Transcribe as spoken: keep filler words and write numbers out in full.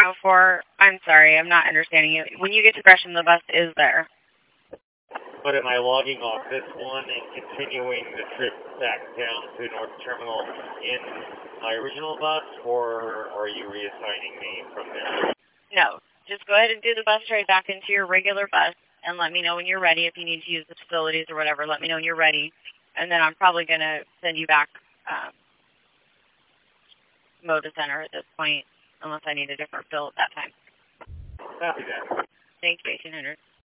oh four, I'm sorry, I'm not understanding you. When you get to Gresham, the bus is there. But am I logging off this one and continuing the trip back down to North Terminal in my original bus, or are you reassigning me from there? No, just go ahead and do the bus ride back into your regular bus and let me know when you're ready. If you need to use the facilities or whatever, let me know when you're ready. And then I'm probably going to send you back um, Moda Center at this point, unless I need a different fill at that time. Copy that. Thank you, eighteen hundred.